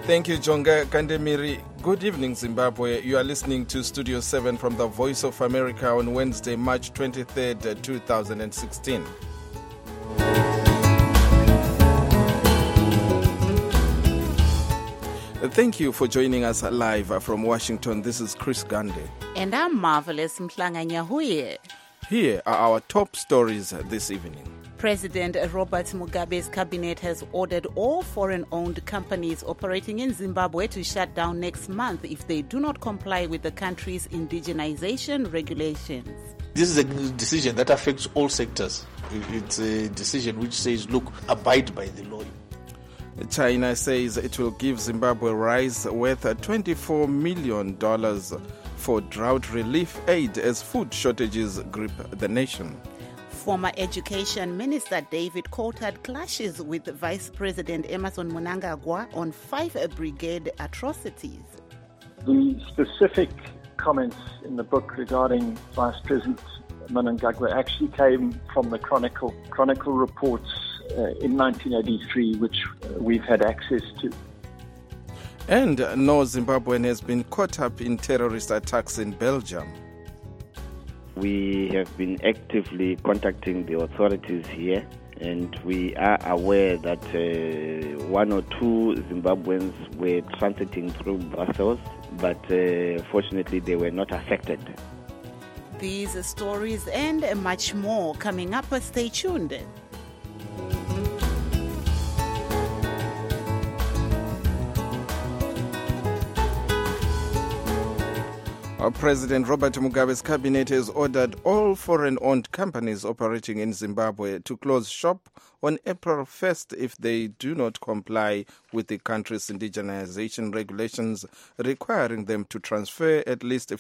Thank you, Jonga Kandemiri. Good evening, Zimbabwe. You are listening to Studio 7 from the Voice of America on Wednesday, March 23rd, 2016. Thank you for joining us live from Washington. This is Chris Gande. And I'm Marvelous Mhlanga Nyahuye. Here are our top stories this evening. President Robert Mugabe's cabinet has ordered all foreign-owned companies operating in Zimbabwe to shut down next month if they do not comply with the country's indigenization regulations. This is a decision that affects all sectors. It's a decision which says, look, abide by the law. China says it will give Zimbabwe rice worth $24 million for drought relief aid as food shortages grip the nation. Former Education Minister David Coulthard clashes with Vice President Emmerson Mnangagwa on 5 brigade atrocities. The specific comments in the book regarding Vice President Mnangagwa actually came from the Chronicle reports in 1983, which we've had access to. And no Zimbabwean has been caught up in terrorist attacks in Belgium. We have been actively contacting the authorities here, and we are aware that 1 or 2 Zimbabweans were transiting through Brussels, but fortunately they were not affected. These stories and much more coming up. Stay tuned. President Robert Mugabe's cabinet has ordered all foreign-owned companies operating in Zimbabwe to close shop on April 1st if they do not comply with the country's indigenization regulations, requiring them to transfer at least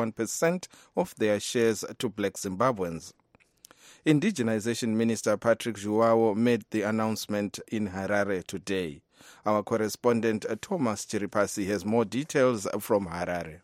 51% of their shares to black Zimbabweans. Indigenization Minister Patrick Zhuwao made the announcement in Harare today. Our correspondent Thomas Chiripasi has more details from Harare.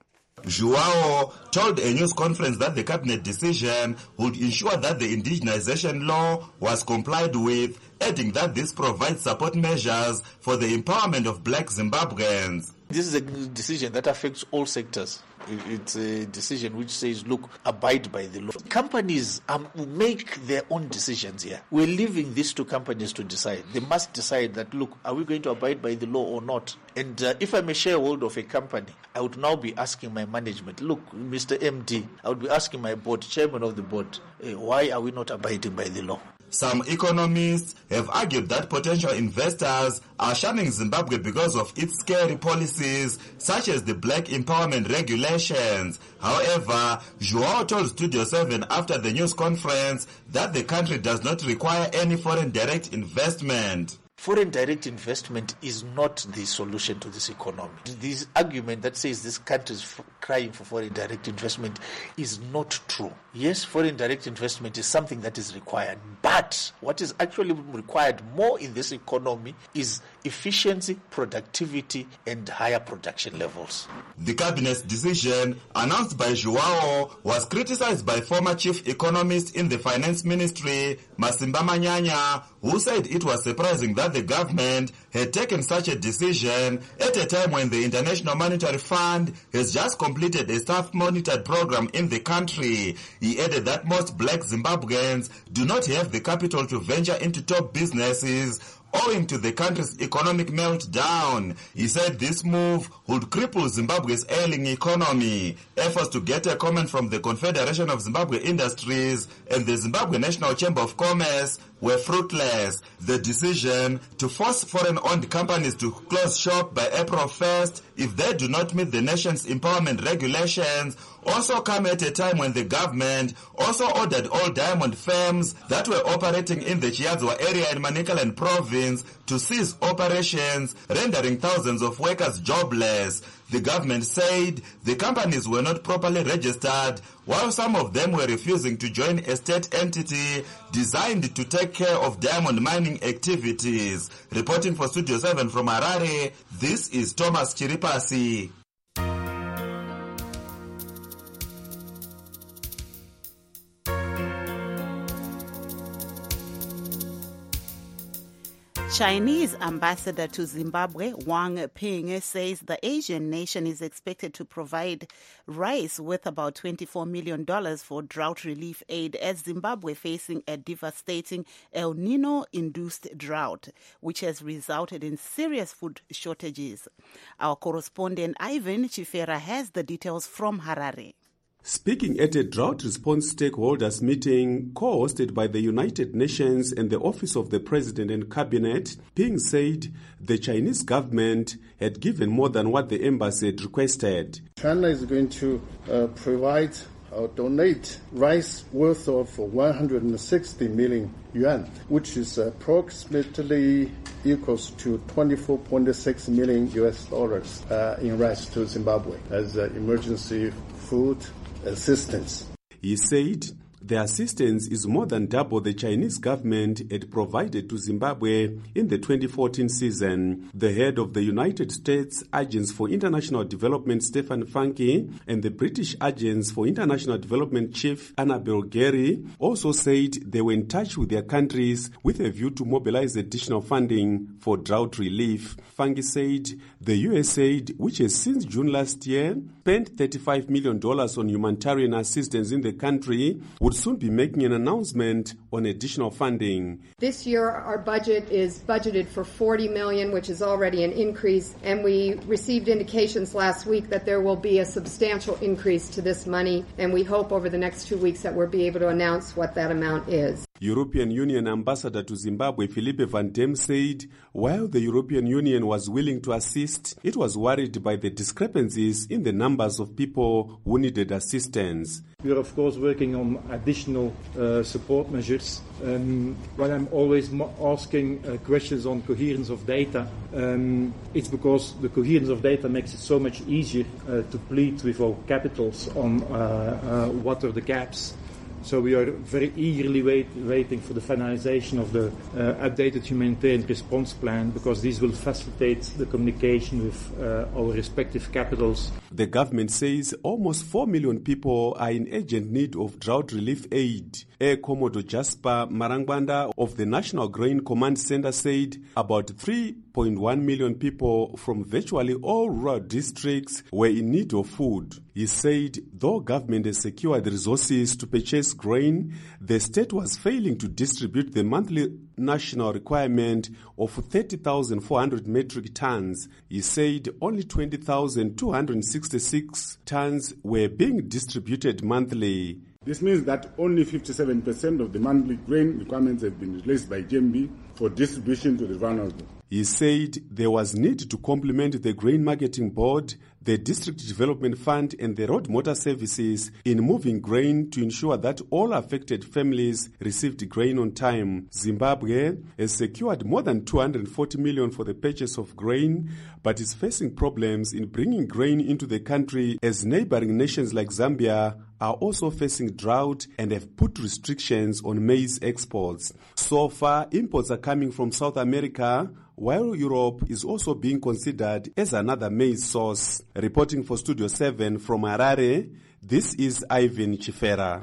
Zhuwao told a news conference that the cabinet decision would ensure that the indigenization law was complied with, adding that this provides support measures for the empowerment of black Zimbabweans. This is a decision that affects all sectors. It's a decision which says, look, abide by the law. Companies make their own decisions here. We're leaving this to companies to decide. They must decide that, look, are we going to abide by the law or not? And if I'm a shareholder of a company, I would now be asking my management, look, Mr. MD, I would be asking my board, chairman of the board, why are we not abiding by the law? Some economists have argued that potential investors are shunning Zimbabwe because of its scary policies, such as the black empowerment regulations. However, Zhuwao told Studio 7 after the news conference that the country does not require any foreign direct investment. Foreign direct investment is not the solution to this economy. This argument that says this country is crying for foreign direct investment is not true. Yes, foreign direct investment is something that is required, but what is actually required more in this economy is efficiency, productivity, and higher production levels. The cabinet's decision, announced by Zhuwao, was criticized by former chief economist in the finance ministry, Masimba Manyanya, who said it was surprising that the government had taken such a decision at a time when the International Monetary Fund has just completed a staff-monitored program in the country. He added that most black Zimbabweans do not have the capital to venture into top businesses owing to the country's economic meltdown. He said this move would cripple Zimbabwe's ailing economy. Efforts to get a comment from the Confederation of Zimbabwe Industries and the Zimbabwe National Chamber of Commerce were fruitless. The decision to force foreign-owned companies to close shop by April 1st if they do not meet the nation's empowerment regulations also come at a time when the government also ordered all diamond firms that were operating in the Chiadzwa area in Manicaland province to cease operations, rendering thousands of workers jobless. The government said the companies were not properly registered, while some of them were refusing to join a state entity designed to take care of diamond mining activities. Reporting for Studio 7 from Harare, this is Thomas Chiripasi. Chinese ambassador to Zimbabwe, Wang Ping, says the Asian nation is expected to provide rice worth about $24 million for drought relief aid as Zimbabwe facing a devastating El Nino-induced drought, which has resulted in serious food shortages. Our correspondent Ivan Chifera has the details from Harare. Speaking at a drought response stakeholders meeting co-hosted by the United Nations and the Office of the President and Cabinet, Ping said the Chinese government had given more than what the embassy had requested. China is going to provide or donate rice worth of 160 million yuan, which is approximately equals to $24.6 million in rice to Zimbabwe as emergency food assistance. He said the assistance is more than double the Chinese government had provided to Zimbabwe in the 2014 season. The head of the United States Agency for International Development, Stephen Funke, and the British Agency for International Development chief, Annabel Gary, also said they were in touch with their countries with a view to mobilize additional funding for drought relief. Funke said the USAID, which has since June last year spent $35 million on humanitarian assistance in the country, would soon be making an announcement on additional funding. This year our budget is budgeted for $40 million, which is already an increase, and we received indications last week that there will be a substantial increase to this money, and we hope over the next 2 weeks that we'll be able to announce what that amount is. European Union Ambassador to Zimbabwe, Philippe Van Dem, said while the European Union was willing to assist, it was worried by the discrepancies in the numbers of people who needed assistance. We are, of course, working on additional support measures. When I'm always asking questions on coherence of data, it's because the coherence of data makes it so much easier to plead with our capitals on what are the gaps. So we are very eagerly waiting for the finalization of the updated humanitarian response plan, because this will facilitate the communication with our respective capitals. The government says almost 4 million people are in urgent need of drought relief aid. Air Commodore Jasper Marangwanda of the National Grain Command Center said about 3.1 million people from virtually all rural districts were in need of food. He said though government has secured the resources to purchase grain, the state was failing to distribute the monthly national requirement of 30,400 metric tons. He said only 20,266 tons were being distributed monthly. This means that only 57% of the monthly grain requirements have been released by GMB for distribution to the vulnerable. He said there was need to complement the Grain Marketing Board, the District Development Fund and the Road Motor Services in moving grain to ensure that all affected families received grain on time. Zimbabwe has secured more than 240 million for the purchase of grain, but is facing problems in bringing grain into the country as neighboring nations like Zambia are also facing drought and have put restrictions on maize exports. So far, imports are coming from South America, while Europe is also being considered as another maize source. Reporting for Studio 7 from Harare, this is Ivan Chifera.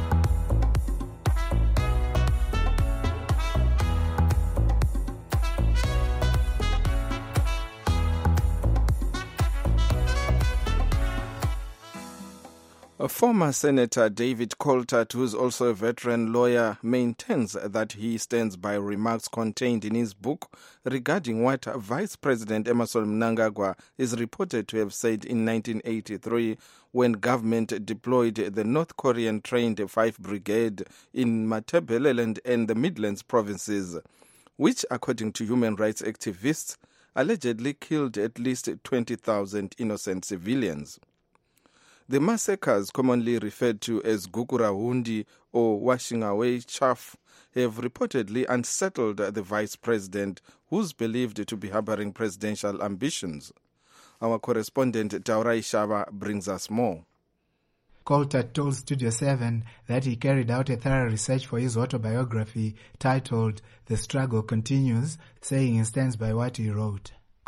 Former Senator David Coltart, who is also a veteran lawyer, maintains that he stands by remarks contained in his book regarding what Vice President Emmerson Mnangagwa is reported to have said in 1983 when government deployed the North Korean-trained 5th Brigade in Matabeleland and the Midlands provinces, which, according to human rights activists, allegedly killed at least 20,000 innocent civilians. The massacres, commonly referred to as Gukurahundi or washing away chaff, have reportedly unsettled the vice president, who's believed to be harboring presidential ambitions. Our correspondent Taurai Shaba brings us more. Coltart told Studio 7 that he carried out a thorough research for his autobiography titled The Struggle Continues, saying he stands by what he wrote.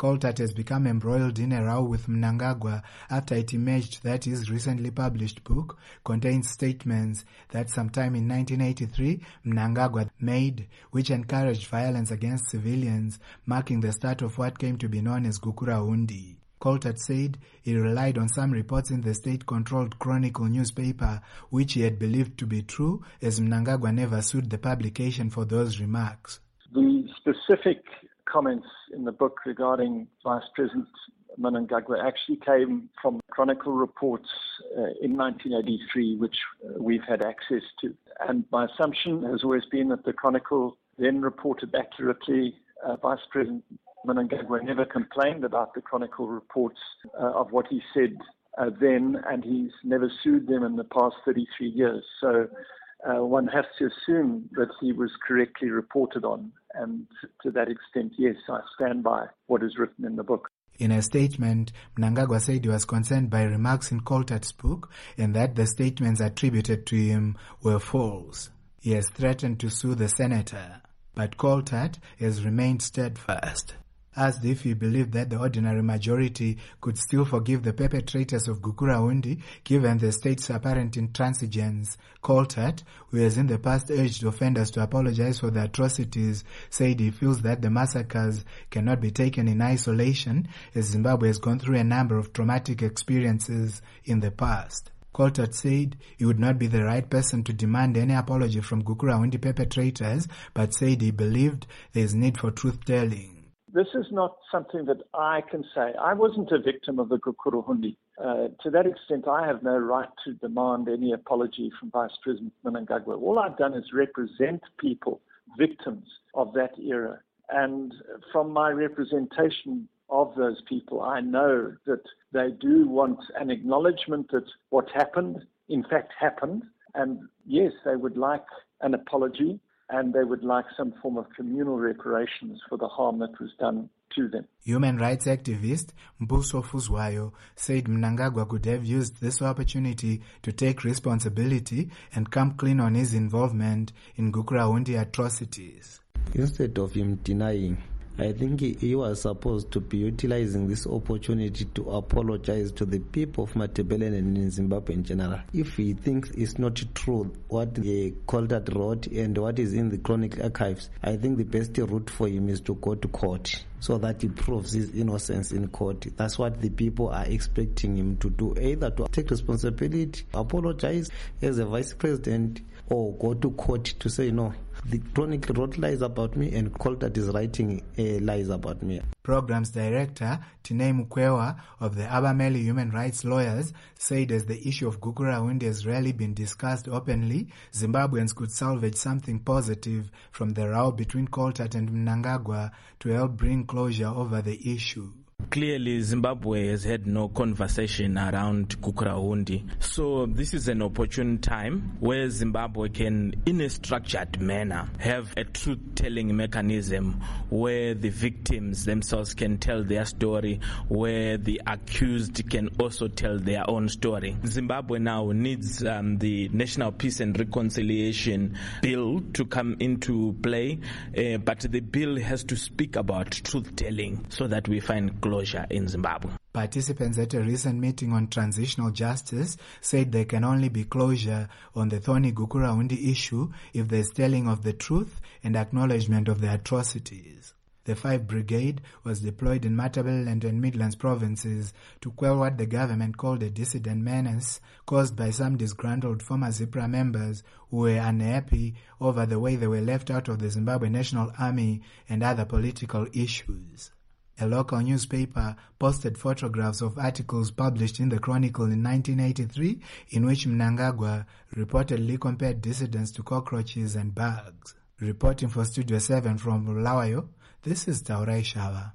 Coltart has become embroiled in a row with Mnangagwa after it emerged that his recently published book contains statements that sometime in 1983 Mnangagwa made, which encouraged violence against civilians, marking the start of what came to be known as Gukurahundi. Coltart said he relied on some reports in the state-controlled Chronicle newspaper, which he had believed to be true, as Mnangagwa never sued the publication for those remarks. The specific comments in the book regarding Vice President Mnangagwa actually came from Chronicle reports in 1983, which we've had access to. And my assumption has always been that the Chronicle then reported accurately. Vice President Mnangagwa never complained about the Chronicle reports of what he said then, and he's never sued them in the past 33 years. So one has to assume that he was correctly reported on. And to that extent, yes, I stand by what is written in the book. In a statement, Mnangagwa said he was concerned by remarks in Coltart's book and that the statements attributed to him were false. He has threatened to sue the senator, but Coltart has remained steadfast. Asked if he believed that the ordinary majority could still forgive the perpetrators of Gukurahundi given the state's apparent intransigence, Coltart, who has in the past urged offenders to apologize for the atrocities, said he feels that the massacres cannot be taken in isolation as Zimbabwe has gone through a number of traumatic experiences in the past. Coltart said he would not be the right person to demand any apology from Gukurahundi perpetrators, but said he believed there is need for truth-telling. This is not something that I can say. I wasn't a victim of the Gukurahundi. To that extent, I have no right to demand any apology from Vice President Mnangagwa. All I've done is represent people, victims of that era. And from my representation of those people, I know that they do want an acknowledgement that what happened, in fact, happened. And yes, they would like an apology, and they would like some form of communal reparations for the harm that was done to them. Human rights activist Mbuso Fuzwayo said Mnangagwa could have used this opportunity to take responsibility and come clean on his involvement in Gukurahundi atrocities. Instead of him denying, I think he was supposed to be utilizing this opportunity to apologize to the people of Matabeleland and in Zimbabwe in general. If he thinks it's not true what the Coltart wrote and what is in the Chronicle archives, I think the best route for him is to go to court so that he proves his innocence in court. That's what the people are expecting him to do, either to take responsibility, apologize as a vice president, or go to court to say, no, the Chronicle wrote lies about me and Coltart is writing lies about me. Programs Director Tinei Mukwewa of the Abameli Human Rights Lawyers said as the issue of Gukurahundi has rarely been discussed openly, Zimbabweans could salvage something positive from the row between Coltart and Mnangagwa to help bring closure over the issue. Clearly, Zimbabwe has had no conversation around Gukurahundi. So this is an opportune time where Zimbabwe can, in a structured manner, have a truth-telling mechanism where the victims themselves can tell their story, where the accused can also tell their own story. Zimbabwe now needs the National Peace and Reconciliation Bill to come into play, but the bill has to speak about truth-telling so that we find closure in Zimbabwe. Participants at a recent meeting on transitional justice said there can only be closure on the thorny Gukurahundi issue if there is telling of the truth and acknowledgement of the atrocities. The 5th Brigade was deployed in Matabeleland and Midlands provinces to quell what the government called a dissident menace caused by some disgruntled former ZIPRA members who were unhappy over the way they were left out of the Zimbabwe National Army and other political issues. A local newspaper posted photographs of articles published in the Chronicle in 1983 in which Mnangagwa reportedly compared dissidents to cockroaches and bugs. Reporting for Studio 7 from Bulawayo, this is Taurai Shava.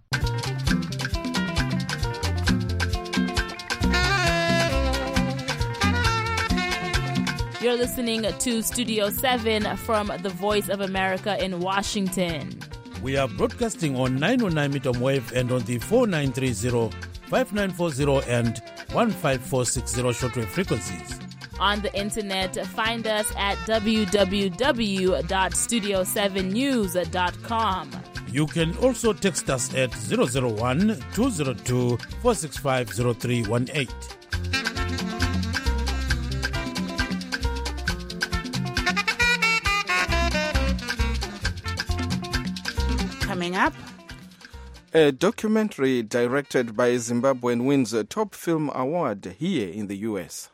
You're listening to Studio 7 from the Voice of America in Washington. We are broadcasting on 909 medium wave and on the 4930, 5940 and 15460 shortwave frequencies. On the internet, find us at www.studio7news.com. You can also text us at 001-202-465-0318. Coming up, a documentary directed by a Zimbabwean wins a top film award here in the U.S.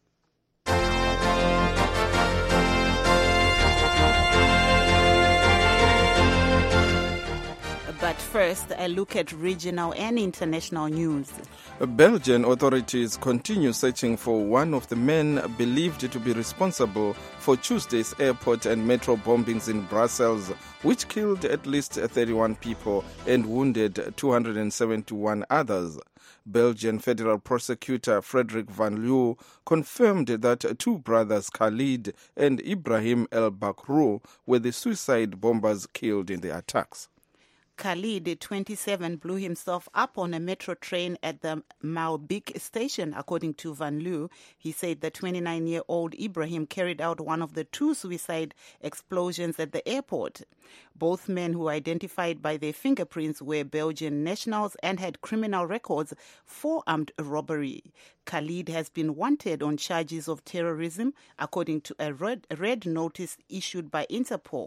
But first, a look at regional and international news. Belgian authorities continue searching for one of the men believed to be responsible for Tuesday's airport and metro bombings in Brussels, which killed at least 31 people and wounded 271 others. Belgian federal prosecutor Frederick Van Leeuw confirmed that two brothers, Khalid and Ibrahim El Bakrou, were the suicide bombers killed in the attacks. Khalid, 27, blew himself up on a metro train at the Malbik station, according to Van Leeuw. He said the 29-year-old Ibrahim carried out one of the two suicide explosions at the airport. Both men, who were identified by their fingerprints, were Belgian nationals and had criminal records for armed robbery. Khalid has been wanted on charges of terrorism, according to a red notice issued by Interpol.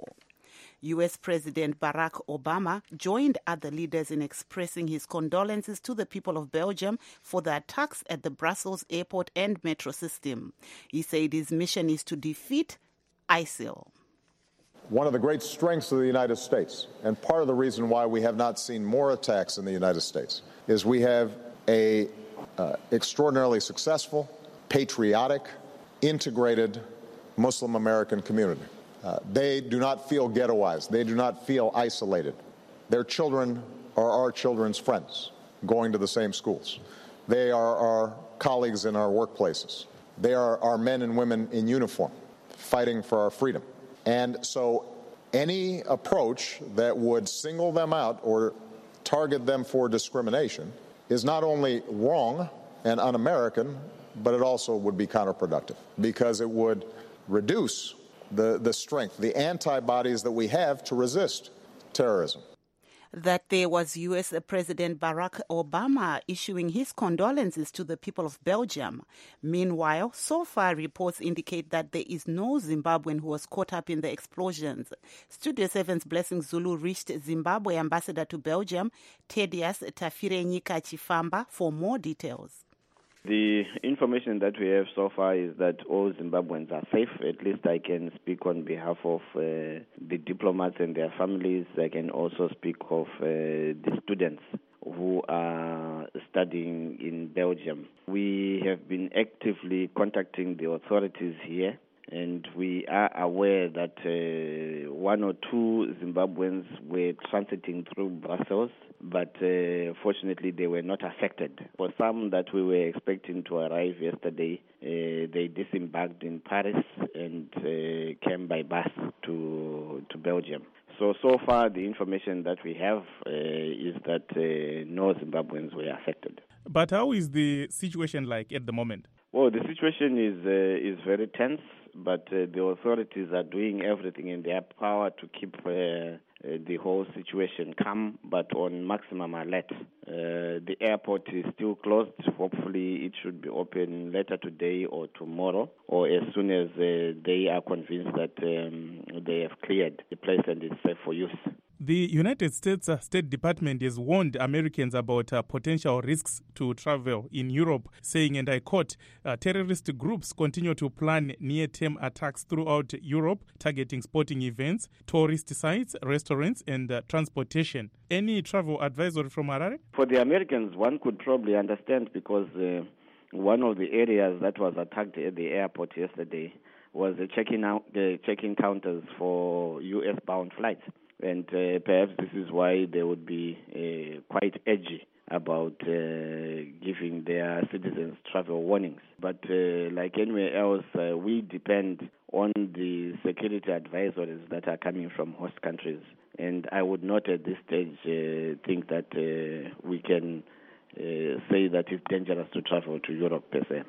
U.S. President Barack Obama joined other leaders in expressing his condolences to the people of Belgium for the attacks at the Brussels airport and metro system. He said his mission is to defeat ISIL. One of the great strengths of the United States, and part of the reason why we have not seen more attacks in the United States, is we have a extraordinarily successful, patriotic, integrated Muslim American community. They do not feel ghettoized. They do not feel isolated. Their children are our children's friends, going to the same schools. They are our colleagues in our workplaces. They are our men and women in uniform, fighting for our freedom. And so any approach that would single them out or target them for discrimination is not only wrong and un-American, but it also would be counterproductive because it would reduce the strength, the antibodies that we have to resist terrorism. That there was U.S. President Barack Obama issuing his condolences to the people of Belgium. Meanwhile, so far reports indicate that there is no Zimbabwean who was caught up in the explosions. Studio 7's Blessing Zulu reached Zimbabwe ambassador to Belgium, Thaddeus Tafirenyika Chifamba, for more details. The information that we have so far is that all Zimbabweans are safe. At least I can speak on behalf of the diplomats and their families. I can also speak of the students who are studying in Belgium. We have been actively contacting the authorities here, and we are aware that one or two Zimbabweans were transiting through Brussels, but fortunately they were not affected. For some that we were expecting to arrive yesterday, they disembarked in Paris and came by bus to Belgium. So far the information that we have is that no Zimbabweans were affected. But how is the situation like at the moment? Well, the situation is very tense, but the authorities are doing everything in their power to keep the whole situation calm, but on maximum alert. The airport is still closed. Hopefully it should be open later today or tomorrow, or as soon as they are convinced that they have cleared the place and it's safe for use. The United States State Department has warned Americans about potential risks to travel in Europe, saying, and I quote, terrorist groups continue to plan near-term attacks throughout Europe, targeting sporting events, tourist sites, restaurants, and transportation. Any travel advisory from Harare? For the Americans, one could probably understand because one of the areas that was attacked at the airport yesterday was the check-in counters for U.S.-bound flights. And perhaps this is why they would be quite edgy about giving their citizens travel warnings. But like anywhere else, we depend on the security advisories that are coming from host countries. And I would not at this stage think that we can say that it's dangerous to travel to Europe per se.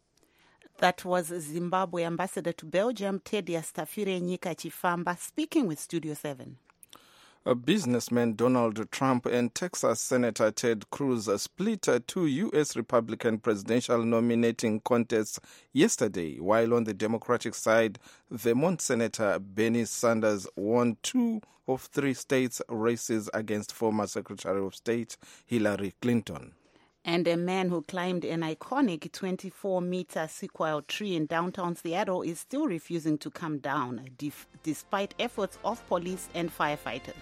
That was Zimbabwe ambassador to Belgium, Thaddeus Tafirenyika Chifamba, speaking with Studio 7. Businessman Donald Trump and Texas Senator Ted Cruz split two U.S. Republican presidential nominating contests yesterday, while on the Democratic side, Vermont Senator Bernie Sanders won 2 of 3 states' races against former Secretary of State Hillary Clinton. And a man who climbed an iconic 24-meter sequoia tree in downtown Seattle is still refusing to come down, despite efforts of police and firefighters.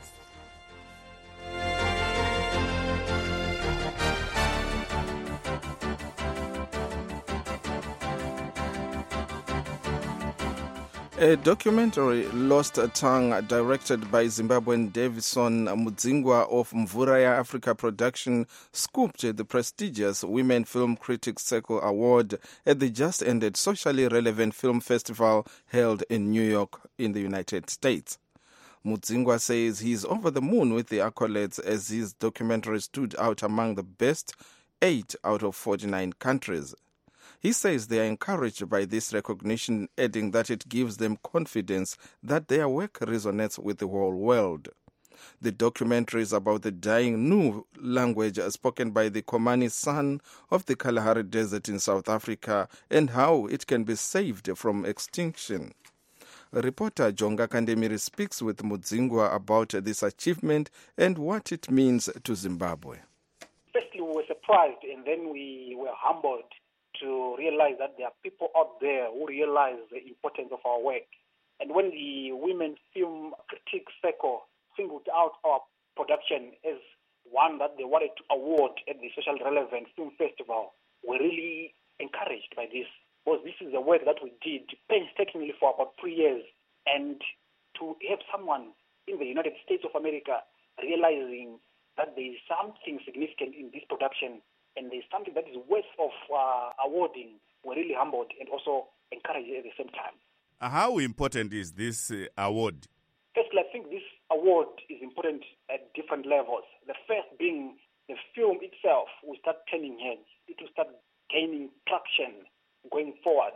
A documentary, Lost Tongue, directed by Zimbabwean Davison Mudzingwa of Mvura Africa Production, scooped the prestigious Women Film Critics Circle Award at the just-ended Socially Relevant Film Festival held in New York in the United States. Mudzingwa says he's over the moon with the accolades as his documentary stood out among the best 8 out of 49 countries. He says they are encouraged by this recognition, adding that it gives them confidence that their work resonates with the whole world. The documentary is about the dying Nu language spoken by the Komani San of the Kalahari Desert in South Africa and how it can be saved from extinction. Reporter Jonga Kandemiri speaks with Mudzingwa about this achievement and what it means to Zimbabwe. Firstly, we were surprised and then we were humbled to realize that there are people out there who realize the importance of our work. And when the Women Film Critics Circle singled out our production as one that they wanted to award at the Social Relevant Film Festival, we're really encouraged by this, because this is the work that we did painstakingly for about 3 years. And to have someone in the United States of America realizing that there is something significant in this production and there's something that is worth of awarding, we're really humbled and also encouraged at the same time. How important is this award? Firstly, I think this award is important at different levels. The first being the film itself will start turning heads. It will start gaining traction going forward.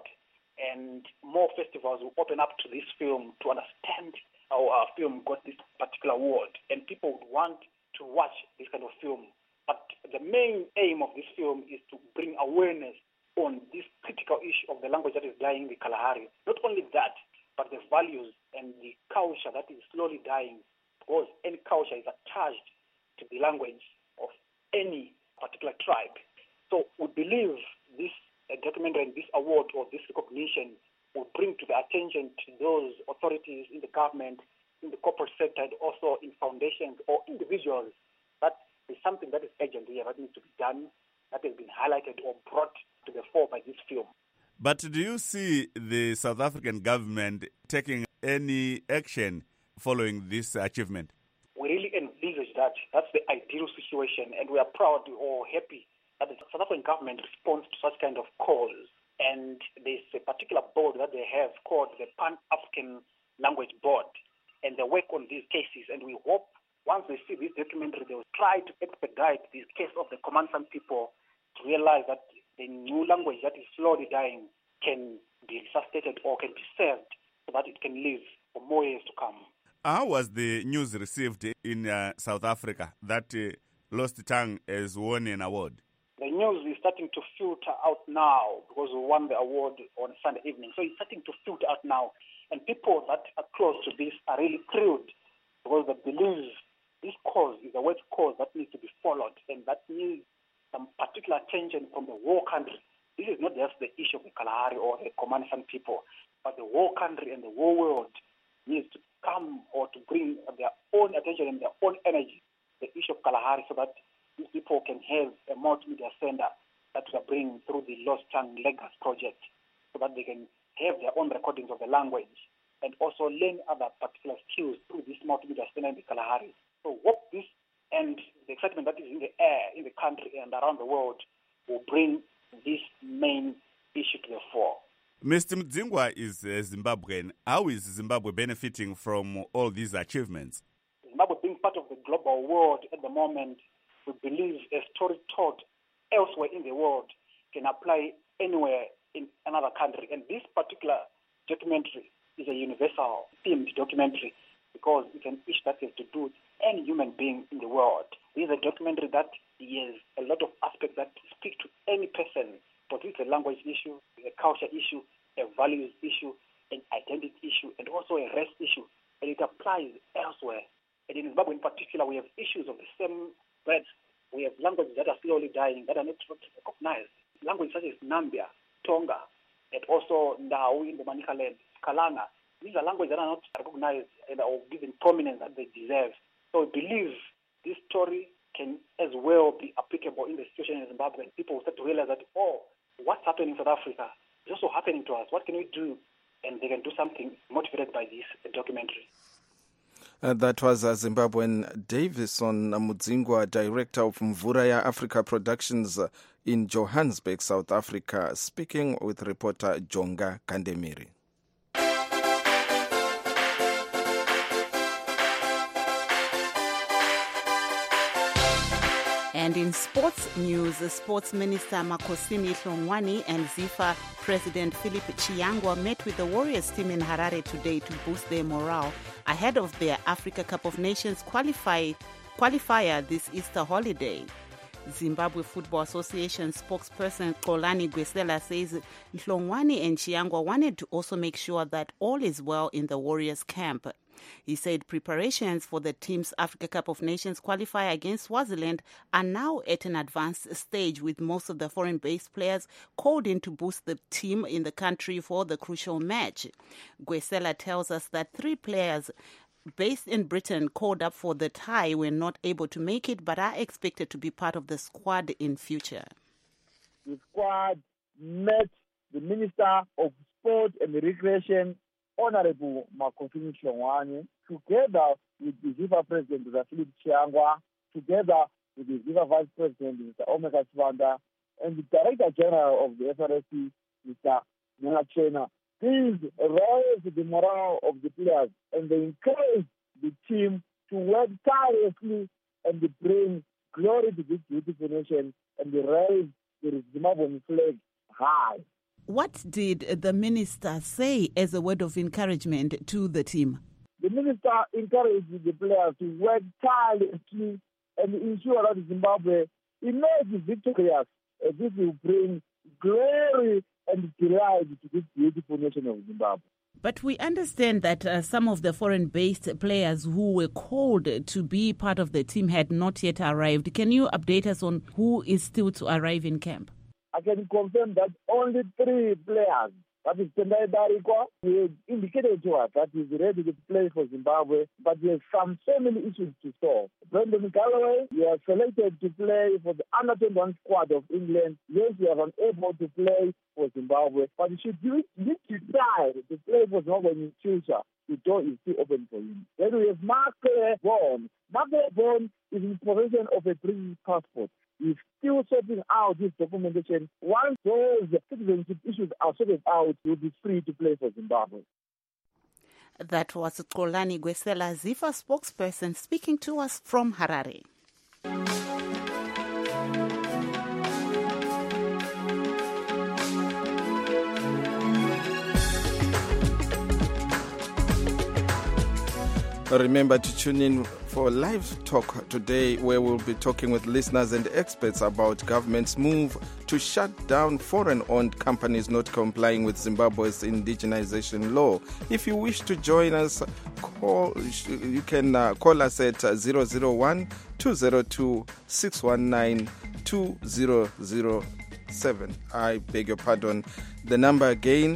And more festivals will open up to this film to understand how our film got this particular award. And people would want to watch this kind of film. But the main aim of this film is to bring awareness on this critical issue of the language that is dying in the Kalahari. Not only that, but the values and the culture that is slowly dying, because any culture is attached to the language of any particular tribe. So we believe this documentary and this award or this recognition will bring to the attention to those authorities in the government, in the corporate sector, and also in foundations or individuals that is something that is urgent here that needs to be done, that has been highlighted or brought to the fore by this film. But do you see the South African government taking any action following this achievement? We really envisage that. That's the ideal situation, and we are proud or happy that the South African government responds to such kind of calls. And there's a particular board that they have called the Pan-African Language Board, and they work on these cases, and we hope once they see this documentary, they will try to expedite this case of the Komansan people to realize that the new language that is slowly dying can be resuscitated or can be saved so that it can live for more years to come. How was the news received in South Africa that Lost Tongue has won an award? The news is starting to filter out now because we won the award on Sunday evening. So it's starting to filter out now. And people that are close to this are really thrilled because they believe this cause is a word cause that needs to be followed and that needs some particular attention from the whole country. This is not just the issue of the Kalahari or the Komansan people, but the whole country and the whole world needs to come or to bring their own attention and their own energy to the issue of Kalahari so that these people can have a multimedia center that will bring through the Lost Tongue Legacy project so that they can have their own recordings of the language and also learn other particular skills through this multimedia center in the Kalahari. So hope this and the excitement that is in the air in the country and around the world will bring this main issue to the fore. Mr. Mudzingwa is Zimbabwean. How is Zimbabwe benefiting from all these achievements? Zimbabwe being part of the global world at the moment, we believe a story told elsewhere in the world can apply anywhere in another country. And this particular documentary is a universal themed documentary because it's an issue that has to do with any human being in the world. This is a documentary that has a lot of aspects that speak to any person, but it's a language issue, a culture issue, a values issue, an identity issue, and also a race issue, and it applies elsewhere. And in Zimbabwe in particular, we have issues of the same breadth. We have languages that are slowly dying, that are not recognized. Languages such as Nambia, Tonga, and also Ndau in the Manika land, Kalanga. These are languages that are not recognized and are given prominence that they deserve. So I believe this story can as well be applicable in the situation in Zimbabwe. People start to realize that, what's happening in South Africa is also happening to us. What can we do? And they can do something motivated by this documentary. That was Zimbabwean Davison Mudzingwa, director of Mvura ya Africa Productions in Johannesburg, South Africa, speaking with reporter Jonga Kandemiri. And in sports news, Sports Minister Makosini Hlongwane and ZIFA President Philip Chiyangwa met with the Warriors team in Harare today to boost their morale ahead of their Africa Cup of Nations qualifier this Easter holiday. Zimbabwe Football Association spokesperson Xolani Gwesela says Hlongwane and Chiyangwa wanted to also make sure that all is well in the Warriors camp. He said preparations for the team's Africa Cup of Nations qualifier against Swaziland are now at an advanced stage, with most of the foreign-based players called in to boost the team in the country for the crucial match. Gwesela tells us that 3 players based in Britain called up for the tie were not able to make it, but are expected to be part of the squad in future. The squad met the Minister of Sport and Recreation, Honorable Makosini Hlongwane, together with the ZIFA President, Mr. Philip Chiyangwa, together with the ZIFA Vice President, Mr. Omeka Chibanda, and the Director General of the FRSC, Mr. Nyachena. These raise the morale of the players and they encourage the team to work tirelessly and bring glory to this beautiful nation and raise the Zimbabwean flag high. What did the minister say as a word of encouragement to the team? The minister encouraged the players to work tirelessly and ensure that Zimbabwe emerges victorious. This will bring glory and delight to this beautiful nation of Zimbabwe. But we understand that some of the foreign-based players who were called to be part of the team had not yet arrived. Can you update us on who is still to arrive in camp? I can confirm that only 3 players, that is Tendai Darikwa, he indicated to us that he's ready to play for Zimbabwe, but he has some family issues to solve. Brendan Galloway, he has selected to play for the under-21 squad of England. Yes, he was unable to play for Zimbabwe, but he should need to try to play for Zimbabwe in the future. The door is still open for him. Then we have Mark Vaughan. Mark Vaughan is in possession of a British passport. He's still sorting out his documentation. Once those citizenship issues are sorted out, he'll be free to play for Zimbabwe. That was Xolani Gwesela, ZIFA spokesperson, speaking to us from Harare. Remember to tune in for live talk today, where we'll be talking with listeners and experts about government's move to shut down foreign-owned companies not complying with Zimbabwe's indigenization law. If you wish to join us, you can call us at 001-202-619-2007. I beg your pardon. The number again,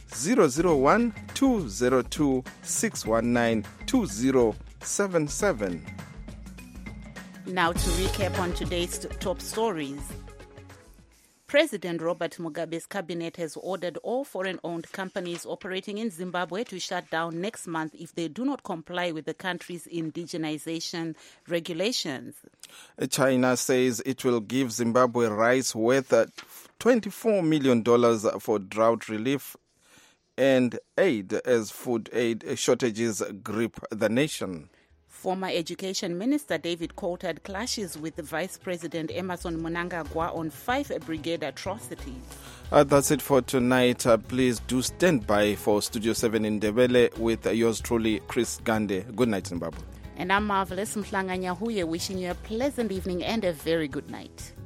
001-202-619-2077. Now to recap on today's top stories. President Robert Mugabe's cabinet has ordered all foreign-owned companies operating in Zimbabwe to shut down next month if they do not comply with the country's indigenization regulations. China says it will give Zimbabwe rice worth $24 million for drought relief and aid as food aid shortages grip the nation. Former Education Minister David Coulthard clashes with Vice President Emmerson Mnangagwa on 5 brigade atrocities. That's it for tonight. Please do stand by for Studio 7 in Ndebele with yours truly, Chris Gande. Good night, Zimbabwe. And I'm Marvelous Mhlanga Nyahuye, wishing you a pleasant evening and a very good night.